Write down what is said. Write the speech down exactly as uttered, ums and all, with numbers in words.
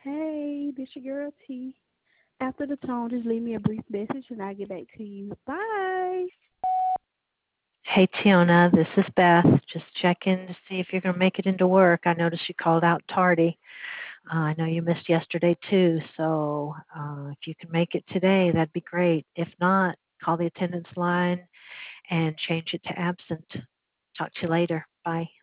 Hey, this your girl T. After the tone, just leave me a brief message and I'll get back to you. Bye. Hey, Tiona, this is Beth. Just checking to see if you're going to make it into work. I noticed you called out tardy. Uh, I know you missed yesterday too, so uh, if you can make it today, that'd be great. If not, call the attendance line and change it to absent. Talk to you later. Bye.